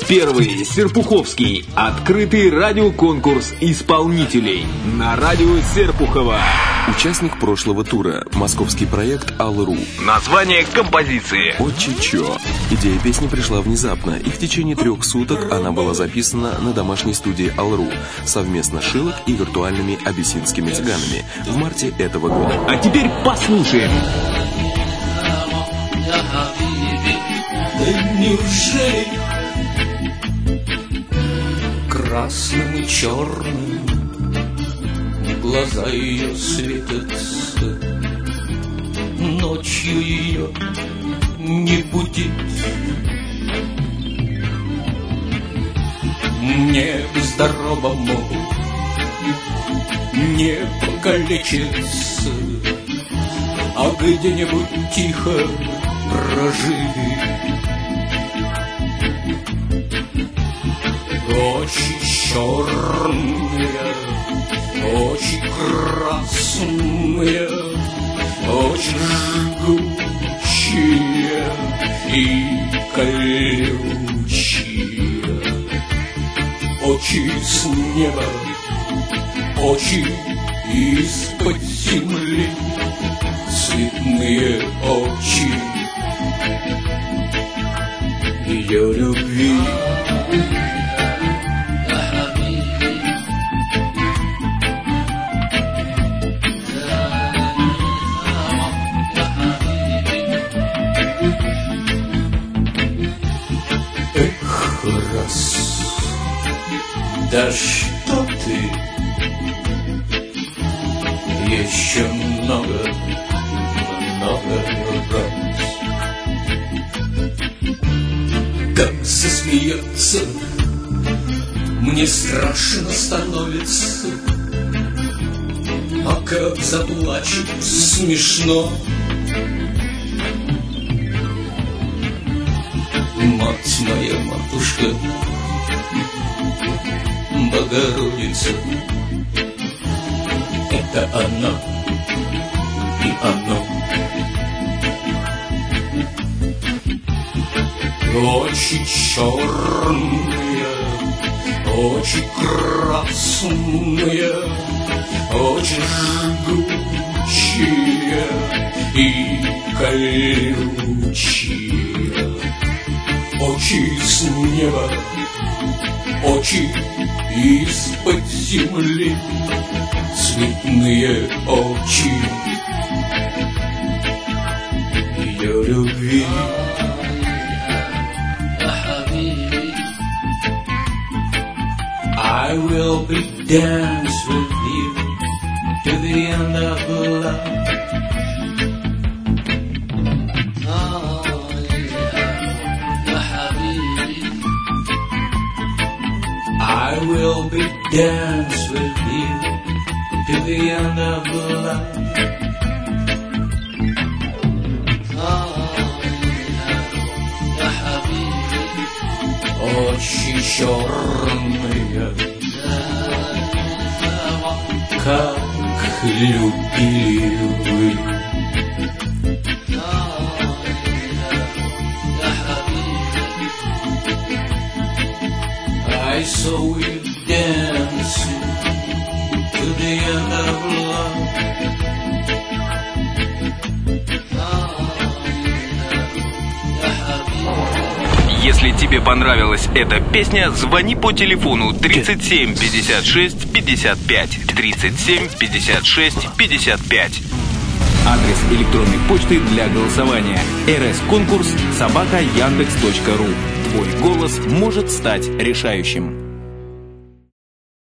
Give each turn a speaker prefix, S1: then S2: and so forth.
S1: Первый Серпуховский открытый радиоконкурс исполнителей на радио Серпухова.
S2: Участник прошлого тура. Московский проект «Алру».
S1: Название композиции
S2: «Очичо». Идея песни пришла внезапно, и в течение 3 суток она была записана на домашней студии «Алру» совместно с Шилок и виртуальными абиссинскими цыганами в марте этого года.
S1: А теперь послушаем.
S3: Неужели красным и черным глаза ее светятся, ночью ее не будет, не здоровому не покалечиться, а где-нибудь тихо прожить. Очи черные, очи красные, очи жгучие и колючие, очи с неба, очи из-под земли, цветные очи ее любви. Да что ты, еще много раз. Как засмеется, мне страшно становится, а как заплачет, смешно. Мать моя, матушка, Богородица, это она и оно. Очи черные, очи красные, очи жгучие и колючие, очи с неба, очи из-под земли, цветные очи ее любви. I will be dance with you to the end of love. I will be dance with you to the end of love. Очи черные, как любили вы. I saw you dancing to the end of love.
S1: Если тебе понравилась эта песня, звони по телефону 37 56 55 37 56 55. Адрес электронной почты для голосования rskонкурс@yandex.ru. Твой голос может стать решающим.